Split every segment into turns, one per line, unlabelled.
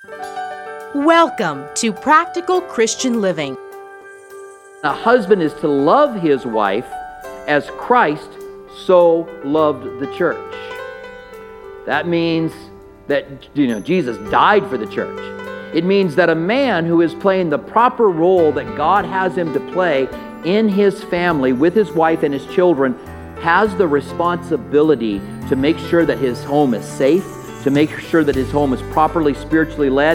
Welcome to Practical Christian Living.
A husband is to love his wife as Christ so loved the church. That means that Jesus died for the church. It means that a man who is playing the proper role that God has him to play in his family with his wife and his children has the responsibility to make sure that his home is safe, to make sure that his home is properly spiritually led.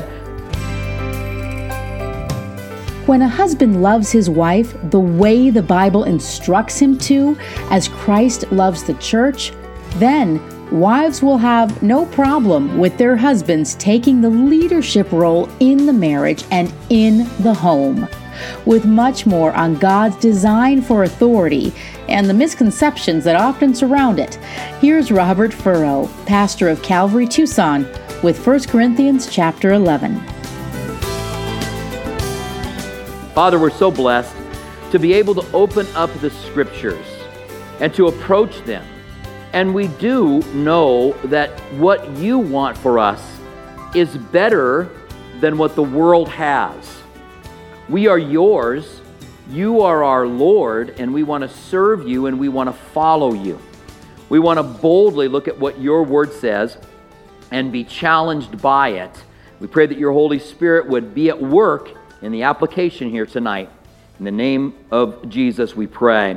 When a husband loves his wife the way the Bible instructs him to, as Christ loves the church, then wives will have no problem with their husbands taking the leadership role in the marriage and in the home. With much more on God's design for authority and the misconceptions that often surround it, here's Robert Furrow, pastor of Calvary Tucson, with 1 Corinthians chapter 11.
Father, we're so blessed to be able to open up the Scriptures and to approach them. And we do know that what you want for us is better than what the world has. We are yours, you are our Lord, and we want to serve you and we want to follow you. We want to boldly look at what your word says and be challenged by it. We pray that your Holy Spirit would be at work in the application here tonight. In the name of Jesus we pray.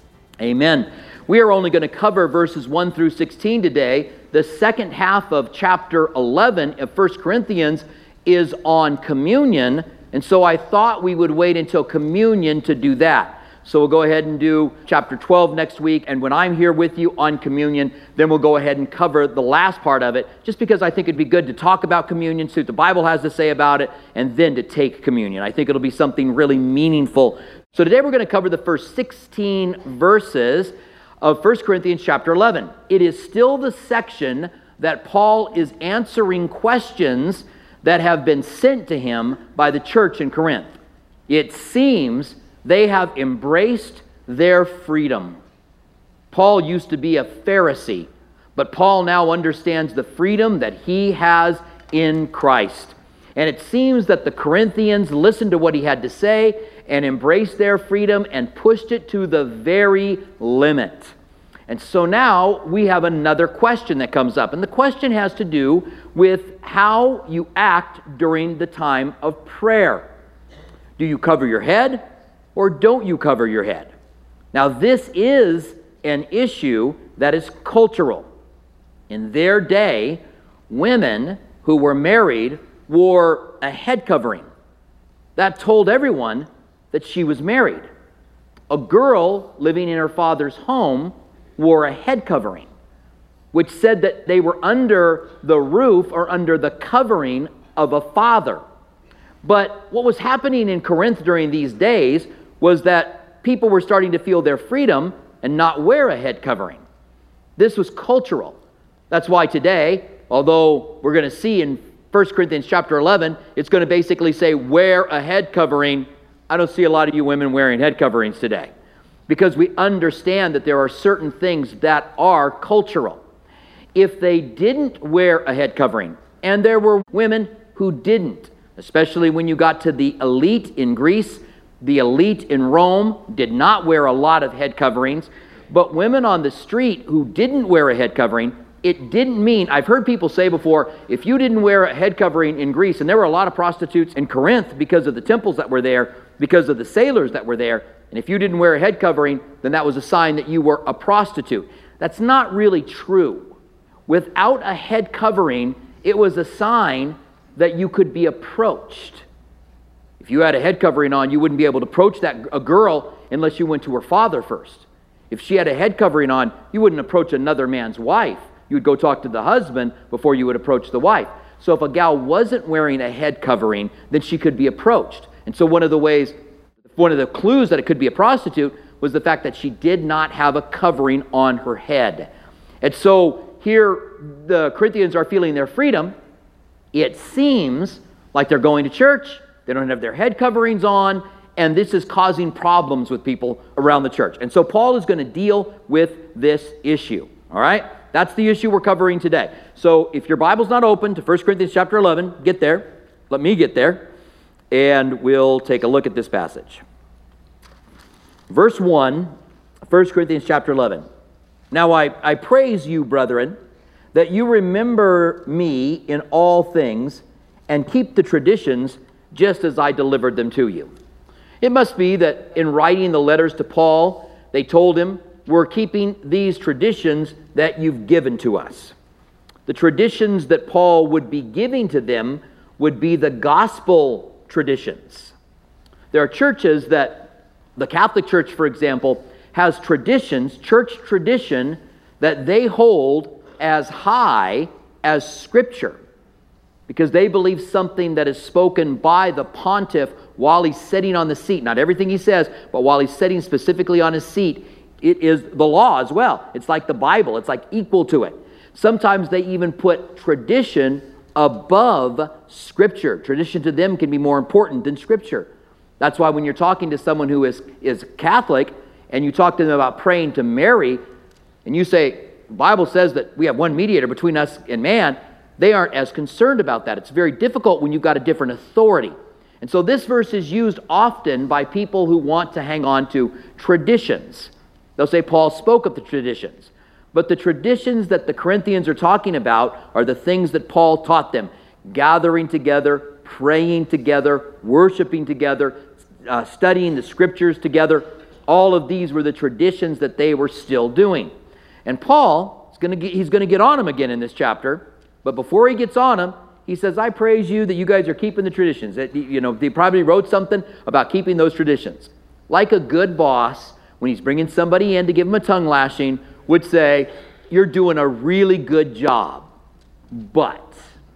Amen. We are only going to cover verses 1 through 16 today. The second half of chapter 11 of 1 Corinthians is on communion, and so I thought we would wait until communion to do that. So we'll go ahead and do chapter 12 next week, and when I'm here with you on communion, then we'll go ahead and cover the last part of it, just because I think it'd be good to talk about communion, see what the Bible has to say about it, and then to take communion. I think it'll be something really meaningful. So today we're going to cover the first 16 verses of 1 Corinthians chapter 11. It is still the section that Paul is answering questions that have been sent to him by the church in Corinth. It seems they have embraced their freedom. Paul used to be a Pharisee, but Paul now understands the freedom that he has in Christ. And it seems that the Corinthians listened to what he had to say and embraced their freedom and pushed it to the very limit. And so now we have another question that comes up. And the question has to do with how you act during the time of prayer. Do you cover your head? Or don't you cover your head? Now, this is an issue that is cultural. In their day, women who were married wore a head covering. That told everyone that she was married. A girl living in her father's home wore a head covering, which said that they were under the roof or under the covering of a father. But what was happening in Corinth during these days was that people were starting to feel their freedom and not wear a head covering. This was cultural. That's why today, although we're going to see in 1 Corinthians chapter 11, it's going to basically say, wear a head covering. I don't see a lot of you women wearing head coverings today, because we understand that there are certain things that are cultural. If they didn't wear a head covering, and there were women who didn't, especially when you got to the elite in Greece, the elite in Rome did not wear a lot of head coverings, but women on the street who didn't wear a head covering, it didn't mean, I've heard people say before, if you didn't wear a head covering in Greece, and there were a lot of prostitutes in Corinth because of the temples that were there, because of the sailors that were there, and if you didn't wear a head covering, then that was a sign that you were a prostitute. That's not really true. Without a head covering, it was a sign that you could be approached. If you had a head covering on, you wouldn't be able to approach a girl unless you went to her father first. If she had a head covering on, you wouldn't approach another man's wife. You would go talk to the husband before you would approach the wife. So if a gal wasn't wearing a head covering, then she could be approached. And so one of the clues that it could be a prostitute was the fact that she did not have a covering on her head. And so here the Corinthians are feeling their freedom. It seems like they're going to church. They don't have their head coverings on, and this is causing problems with people around the church. And so Paul is going to deal with this issue, all right? That's the issue we're covering today. So if your Bible's not open to 1 Corinthians chapter 11, get there. let me get there, and we'll take a look at this passage. Verse 1, 1 Corinthians chapter 11. Now I praise you, brethren, that you remember me in all things and keep the traditions just as I delivered them to you. It must be that in writing the letters to Paul, they told him, we're keeping these traditions that you've given to us. The traditions that Paul would be giving to them would be the gospel traditions. There are churches that, the Catholic Church, for example, has traditions, church tradition, that they hold as high as Scripture, because they believe something that is spoken by the pontiff while he's sitting on the seat. Not everything he says, but while he's sitting specifically on his seat, it is the law as well. It's like the Bible. It's like equal to it. Sometimes they even put tradition above Scripture. Tradition to them can be more important than Scripture. That's why when you're talking to someone who is Catholic, and you talk to them about praying to Mary, and you say, the Bible says that we have one mediator between us and man, they aren't as concerned about that. It's very difficult when you've got a different authority. And so this verse is used often by people who want to hang on to traditions. They'll say Paul spoke of the traditions. But the traditions that the Corinthians are talking about are the things that Paul taught them. Gathering together, praying together, worshiping together, studying the Scriptures together. All of these were the traditions that they were still doing. And Paul, he's going to get on them again in this chapter. But before he gets on them, he says, I praise you that you guys are keeping the traditions. They probably wrote something about keeping those traditions. Like a good boss, when he's bringing somebody in to give him a tongue lashing, would say, you're doing a really good job, but,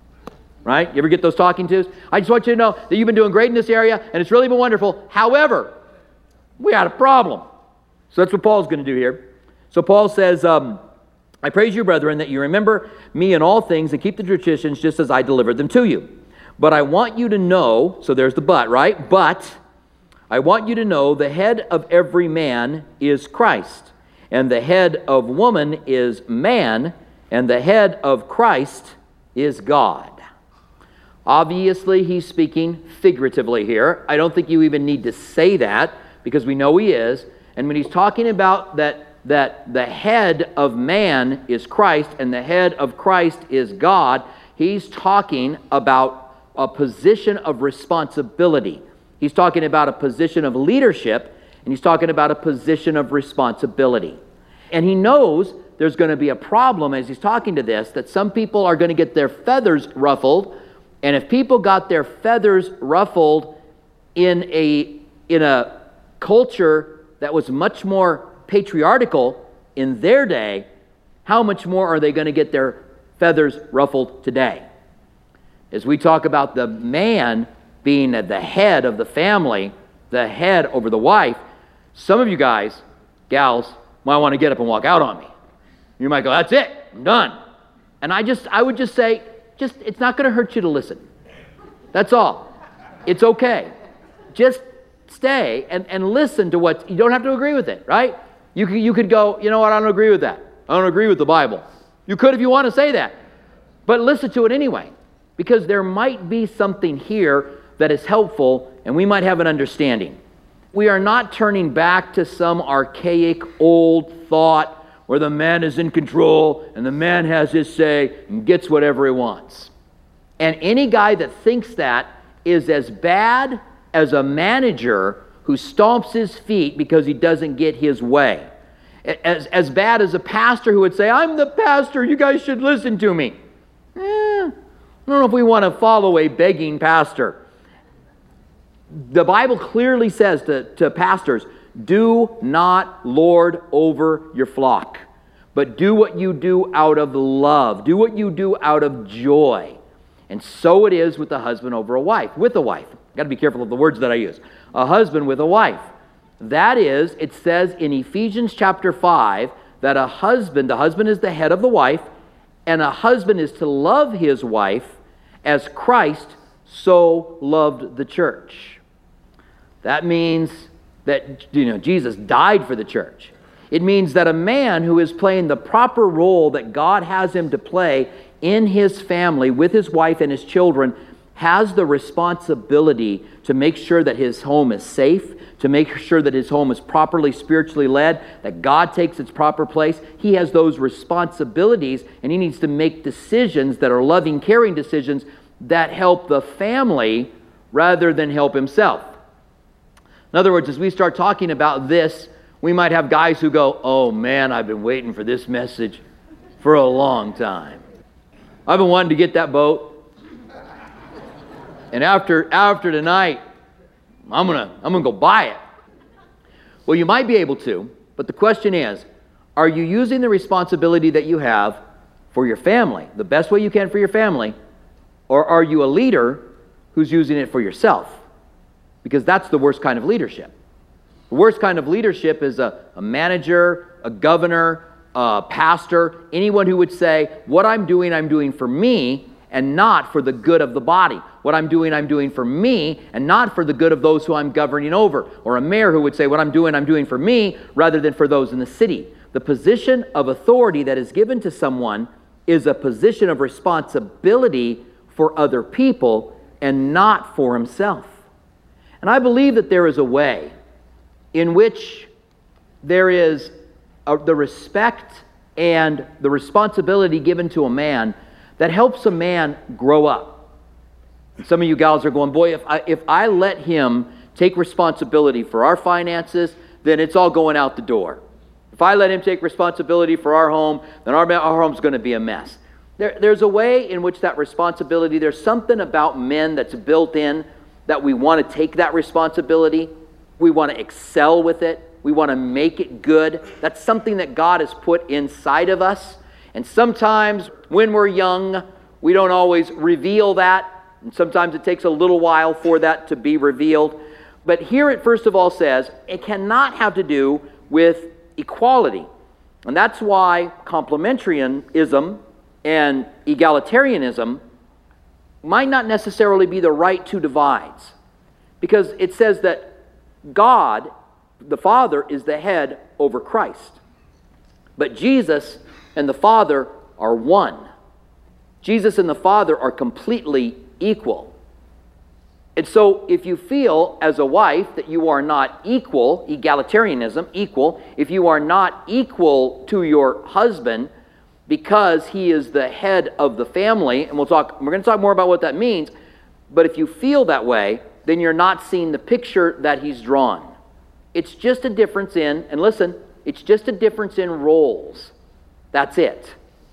right? You ever get those talking tos? I just want you to know that you've been doing great in this area, and it's really been wonderful. However, we had a problem. So that's what Paul's going to do here. So Paul says, I praise you, brethren, that you remember me in all things and keep the traditions just as I delivered them to you. But I want you to know, so there's the but, right? But I want you to know the head of every man is Christ, and the head of woman is man, and the head of Christ is God. Obviously, he's speaking figuratively here. I don't think you even need to say that, because we know he is. And when he's talking about that the head of man is Christ and the head of Christ is God, he's talking about a position of responsibility. He's talking about a position of leadership, and he's talking about a position of responsibility. And he knows there's going to be a problem as he's talking to this, that some people are going to get their feathers ruffled, and if people got their feathers ruffled in a culture that was much more patriarchal in their day, how much more are they going to get their feathers ruffled today? As we talk about the man being the head of the family, the head over the wife, some of you guys, gals, might want to get up and walk out on me. You might go, that's it, I'm done. And I would just say, it's not going to hurt you to listen. That's all. It's okay. Just stay and listen to what, you don't have to agree with it, right? You could go, you know what, I don't agree with that. I don't agree with the Bible. You could if you want to say that. But listen to it anyway, because there might be something here that is helpful, and we might have an understanding. We are not turning back to some archaic old thought where the man is in control and the man has his say and gets whatever he wants. And any guy that thinks that is as bad as a manager who stomps his feet because he doesn't get his way. As bad as a pastor who would say, I'm the pastor, you guys should listen to me. I don't know if we want to follow a begging pastor. The Bible clearly says to pastors, do not lord over your flock, but do what you do out of love. Do what you do out of joy. And so it is with a husband over a wife, with a wife. I've got to be careful of the words that I use. A husband with a wife. That is, it says in Ephesians chapter 5 that the husband is the head of the wife, and a husband is to love his wife as Christ so loved the church. That means that Jesus died for the church. It means that a man who is playing the proper role that God has him to play in his family with his wife and his children has the responsibility to make sure that his home is safe, to make sure that his home is properly spiritually led, that God takes its proper place. He has those responsibilities, and he needs to make decisions that are loving, caring decisions that help the family rather than help himself. In other words, as we start talking about this, we might have guys who go, "Oh man, I've been waiting for this message for a long time. I've been wanting to get that boat. And after tonight, I'm gonna go buy it." Well, you might be able to, but the question is, are you using the responsibility that you have for your family the best way you can for your family, or are you a leader who's using it for yourself? Because that's the worst kind of leadership. The worst kind of leadership is a manager, a governor, a pastor, anyone who would say, what I'm doing for me and not for the good of the body. What I'm doing for me and not for the good of those who I'm governing over. Or a mayor who would say, what I'm doing for me rather than for those in the city. The position of authority that is given to someone is a position of responsibility for other people and not for himself. And I believe that there is a way in which there is the respect and the responsibility given to a man that helps a man grow up. And some of you gals are going, boy, if I let him take responsibility for our finances, then it's all going out the door. If I let him take responsibility for our home, then our home's going to be a mess. There's a way in which that responsibility, there's something about men that's built in that we want to take that responsibility. We want to excel with it. We want to make it good. That's something that God has put inside of us. And sometimes when we're young, we don't always reveal that. And sometimes it takes a little while for that to be revealed. But here it first of all says, it cannot have to do with equality. And that's why complementarianism and egalitarianism might not necessarily be the right two divides. Because it says that God, the Father, is the head over Christ. But Jesus and the Father are one. Jesus and the Father are completely equal. And so if you feel as a wife that you are not equal, egalitarianism, equal, if you are not equal to your husband because he is the head of the family, and we're going to talk more about what that means, but if you feel that way, then you're not seeing the picture that he's drawn. It's just a difference in, and listen, it's just a difference in roles. That's it.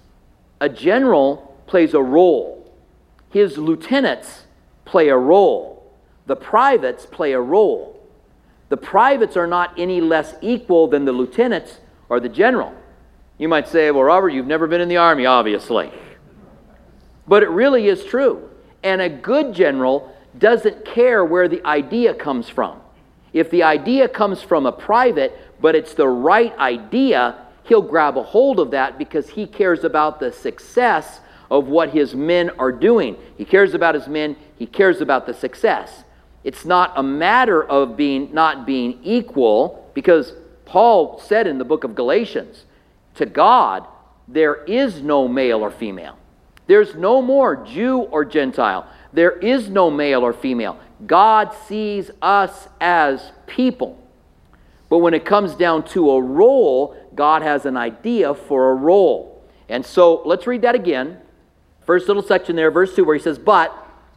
A general plays a role. His lieutenants play a role. The privates play a role. The privates are not any less equal than the lieutenants or the general. You might say, well, Robert, you've never been in the army, obviously. But it really is true. And a good general doesn't care where the idea comes from. If the idea comes from a private, but it's the right idea, he'll grab a hold of that because he cares about the success of what his men are doing. He cares about his men. He cares about the success. It's not a matter of not being equal, because Paul said in the book of Galatians, to God, there is no male or female. There's no more Jew or Gentile. There is no male or female. God sees us as people. But when it comes down to a role, God has an idea for a role. And so let's read that again. First little section there, verse 2, where he says, But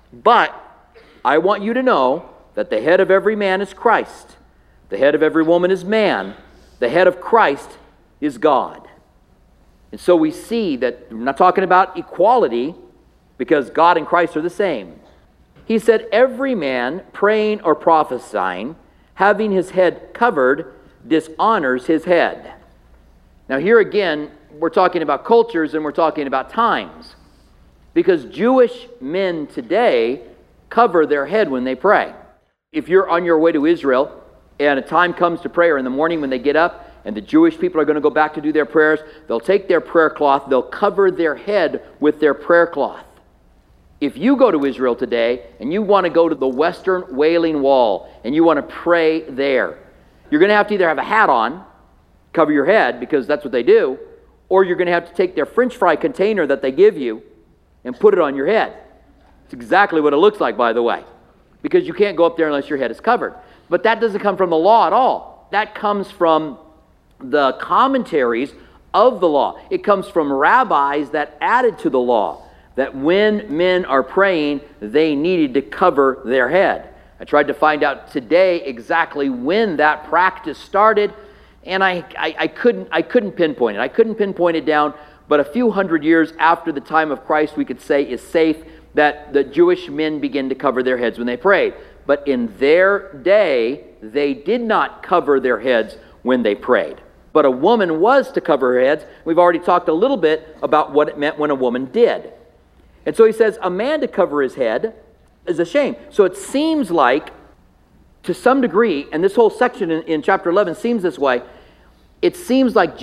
I want you to know that the head of every man is Christ. The head of every woman is man. The head of Christ is God. And so we see that we're not talking about equality, because God and Christ are the same. He said, every man praying or prophesying, having his head covered, dishonors his head. Now here again, we're talking about cultures and we're talking about times. Because Jewish men today cover their head when they pray. If you're on your way to Israel and a time comes to prayer in the morning when they get up, and the Jewish people are going to go back to do their prayers, they'll take their prayer cloth, they'll cover their head with their prayer cloth. If you go to Israel today and you want to go to the Western Wailing Wall and you want to pray there, you're going to have to either have a hat on, cover your head, because that's what they do, or you're going to have to take their French fry container that they give you and put it on your head. It's exactly what it looks like, by the way, because you can't go up there unless your head is covered. But that doesn't come from the law at all. That comes from the commentaries of the law. It comes from rabbis that added to the law that when men are praying, they needed to cover their head. I tried to find out today exactly when that practice started, and I couldn't pinpoint it. I couldn't pinpoint it down, but a few hundred years after the time of Christ, we could say is safe that the Jewish men began to cover their heads when they prayed. But in their day, they did not cover their heads when they prayed. But a woman was to cover her heads. We've already talked a little bit about what it meant when a woman did. And so he says, a man to cover his head is a shame. So it seems like, to some degree, and this whole section in chapter 11 seems this way, it seems like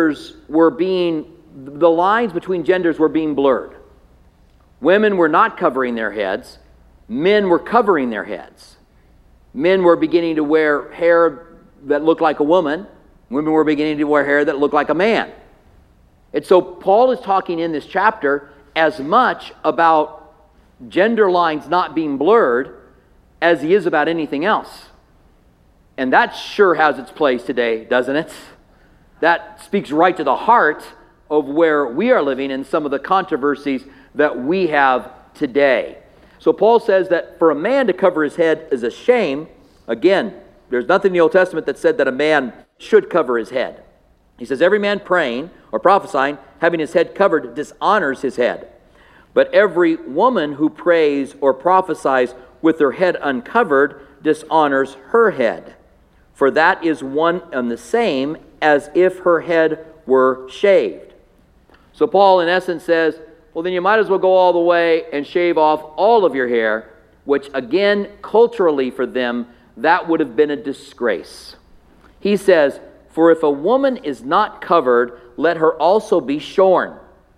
the lines between genders were being blurred. Women were not covering their heads. Men were covering their heads. Men were beginning to wear hair that looked like a woman. Women were beginning to wear hair that looked like a man. And so Paul is talking in this chapter as much about gender lines not being blurred as he is about anything else. And that sure has its place today, doesn't it? That speaks right to the heart of where we are living and some of the controversies that we have today. So Paul says that for a man to cover his head is a shame. Again, there's nothing in the Old Testament that said that a man should cover his head. He says every man praying or prophesying, having his head covered, dishonors his head. But every woman who prays or prophesies with her head uncovered dishonors her head. For that is one and the same as if her head were shaved. So Paul in essence says, well, then you might as well go all the way and shave off all of your hair, which again, culturally for them, that would have been a disgrace. He says, for if a woman is not covered, let her also be shorn.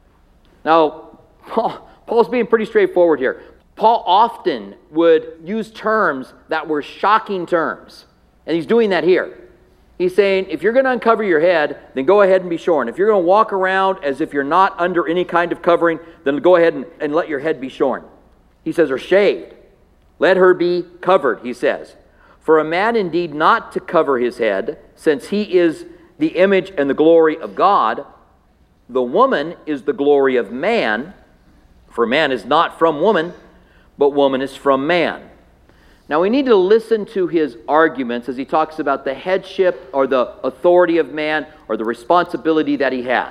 Now, Paul's being pretty straightforward here. Paul often would use terms that were shocking terms, and he's doing that here. He's saying, if you're going to uncover your head, then go ahead and be shorn. If you're going to walk around as if you're not under any kind of covering, then go ahead and let your head be shorn. He says, or shaved. Let her be covered, he says. For a man indeed not to cover his head, since he is the image and the glory of God, the woman is the glory of man. For man is not from woman, but woman is from man. Now we need to listen to his arguments as he talks about the headship or the authority of man or the responsibility that he has.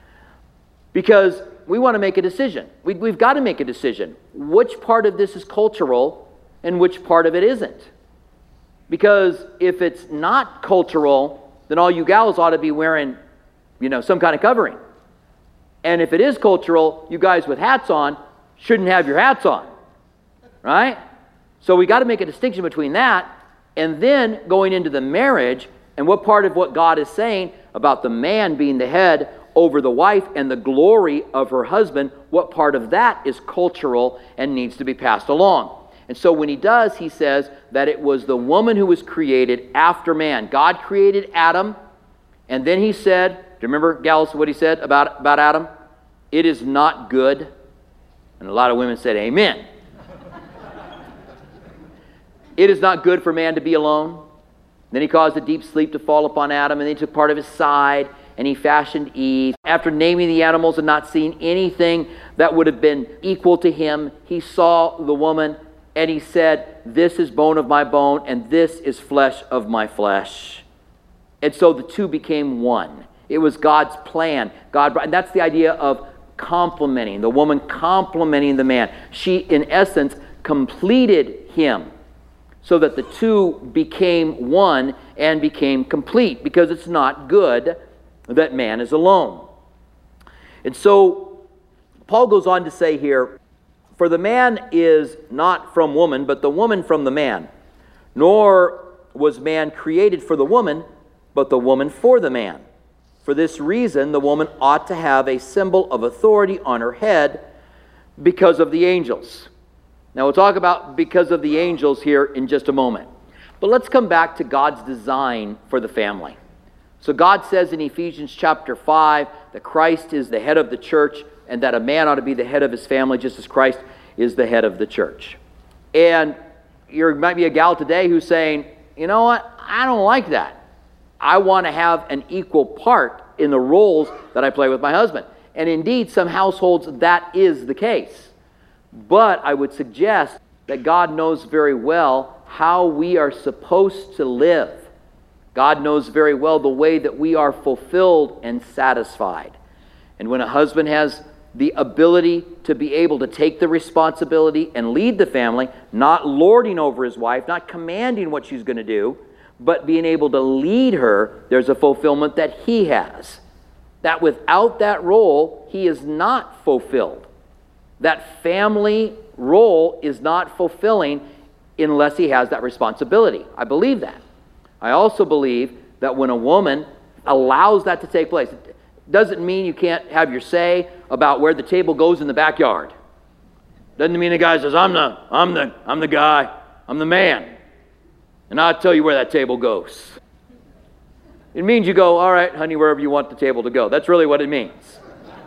Because we want to make a decision. We've got to make a decision. Which part of this is cultural and which part of it isn't? Because if it's not cultural, then all you gals ought to be wearing, some kind of covering. And if it is cultural, you guys with hats on shouldn't have your hats on. Right? So we got to make a distinction between that and then going into the marriage and what part of what God is saying about the man being the head over the wife and the glory of her husband, what part of that is cultural and needs to be passed along. And so when he does, he says that it was the woman who was created after man. God created Adam, and then he said, do you remember, gals, what he said about Adam? It is not good. And a lot of women said, amen. It is not good for man to be alone. Then he caused a deep sleep to fall upon Adam, and then he took part of his side, and he fashioned Eve. After naming the animals and not seeing anything that would have been equal to him, he saw the woman, and he said, this is bone of my bone, and this is flesh of my flesh. And so the two became one. It was God's plan. And that's the idea of complementing, the woman complementing the man. She, in essence, completed him, so that the two became one and became complete, because it's not good that man is alone. And so Paul goes on to say here, for the man is not from woman, but the woman from the man. Nor was man created for the woman, but the woman for the man. For this reason, the woman ought to have a symbol of authority on her head because of the angels. Now we'll talk about because of the angels here in just a moment. But let's come back to God's design for the family. So God says in Ephesians chapter 5 that Christ is the head of the church and that a man ought to be the head of his family just as Christ is the head of the church. And there might be a gal today who's saying, you know what, I don't like that. I want to have an equal part in the roles that I play with my husband. And indeed, some households, that is the case. But I would suggest that God knows very well how we are supposed to live. God knows very well the way that we are fulfilled and satisfied. And when a husband has the ability to be able to take the responsibility and lead the family, not lording over his wife, not commanding what she's going to do, but being able to lead her, there's a fulfillment that he has. That without that role, he is not fulfilled. That family role is not fulfilling unless he has that responsibility. I believe that. I also believe that when a woman allows that to take place, it doesn't mean you can't have your say about where the table goes in the backyard. Doesn't mean the guy says, I'm the guy, I'm the man, and I'll tell you where that table goes. It means you go, all right, honey, wherever you want the table to go. That's really what it means.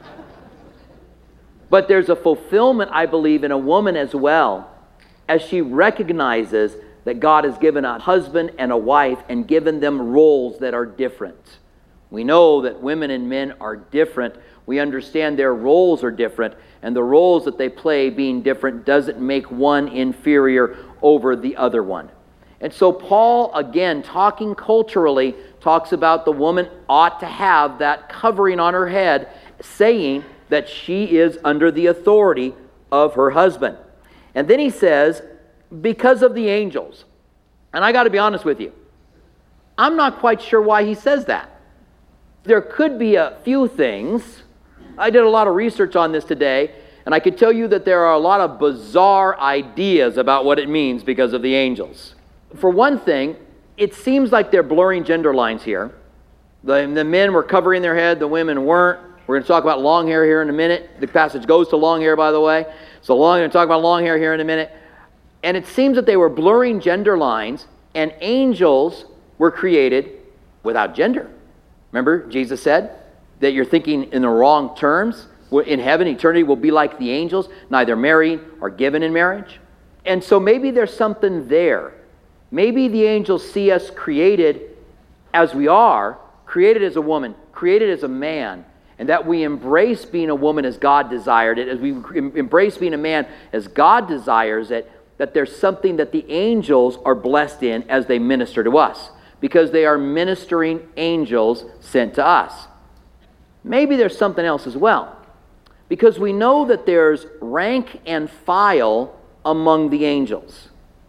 But there's a fulfillment, I believe, in a woman as well, as she recognizes that God has given a husband and a wife and given them roles that are different. We know that women and men are different. We understand their roles are different, and the roles that they play being different doesn't make one inferior over the other one. And so Paul, again, talking culturally, talks about the woman ought to have that covering on her head, saying that she is under the authority of her husband. And then he says, because of the angels. And I got to be honest with you, I'm not quite sure why he says that. There could be a few things. I did a lot of research on this today, and I could tell you that there are a lot of bizarre ideas about what it means because of the angels. For one thing, it seems like they're blurring gender lines here. The men were covering their head, the women weren't. We're going to talk about long hair here in a minute. The passage goes to long hair, by the way. So we're going to talk about long hair here in a minute. And it seems that they were blurring gender lines, and angels were created without gender. Remember, Jesus said that you're thinking in the wrong terms. In heaven, eternity will be like the angels, neither married or given in marriage. And so maybe there's something there. Maybe the angels see us created as we are, created as a woman, created as a man, and that we embrace being a woman as God desired it, as we embrace being a man as God desires it, that there's something that the angels are blessed in as they minister to us, because they are ministering angels sent to us. Maybe there's something else as well, because we know that there's rank and file among the angels.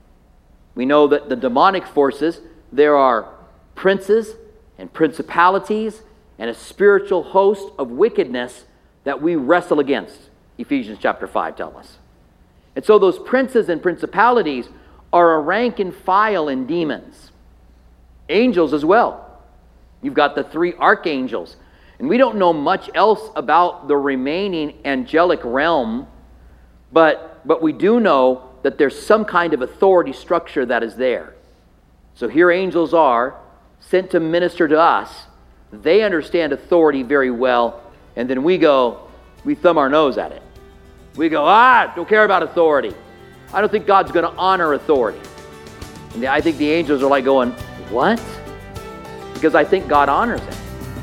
We know that the demonic forces, there are princes and principalities and a spiritual host of wickedness that we wrestle against, Ephesians chapter 5 tells us. And so those princes and principalities are a rank and file in demons. Angels as well. You've got the 3 archangels. And we don't know much else about the remaining angelic realm, but we do know that there's some kind of authority structure that is there. So here angels are sent to minister to us. They understand authority very well, and then we thumb our nose at it. We go, don't care about authority. I don't think God's going to honor authority. And I think the angels are like going, what? Because I think God honors it.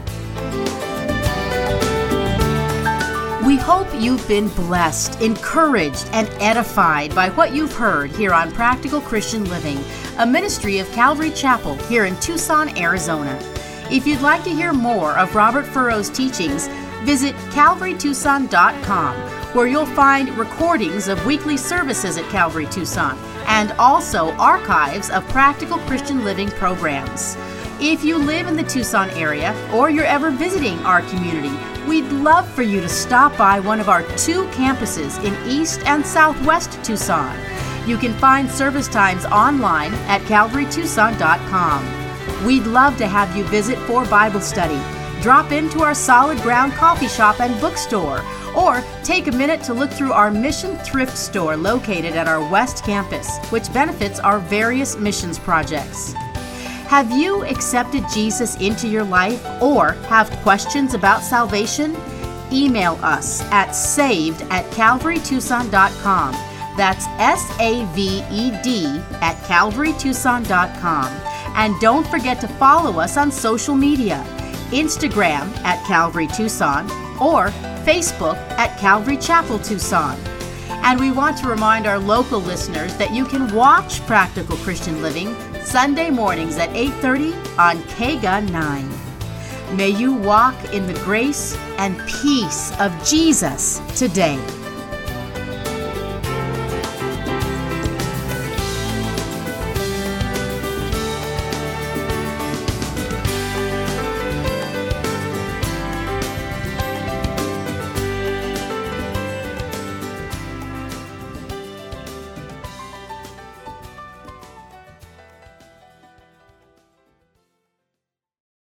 We hope you've been blessed, encouraged, and edified by what you've heard here on Practical Christian Living, a ministry of Calvary Chapel here in Tucson, Arizona. If you'd like to hear more of Robert Furrow's teachings, visit calvarytucson.com, where you'll find recordings of weekly services at Calvary Tucson and also archives of Practical Christian Living programs. If you live in the Tucson area or you're ever visiting our community, we'd love for you to stop by one of our 2 campuses in East and Southwest Tucson. You can find service times online at calvarytucson.com. We'd love to have you visit for Bible study. Drop into our Solid Ground coffee shop and bookstore, or take a minute to look through our mission thrift store located at our West Campus, which benefits our various missions projects. Have you accepted Jesus into your life or have questions about salvation? Email us at saved@calvarytucson.com That's SAVED at CalvaryTucson.com. And don't forget to follow us on social media, Instagram at Calvary Tucson or Facebook at Calvary Chapel Tucson. And we want to remind our local listeners that you can watch Practical Christian Living Sunday mornings at 8:30 on KGA 9. May you walk in the grace and peace of Jesus today.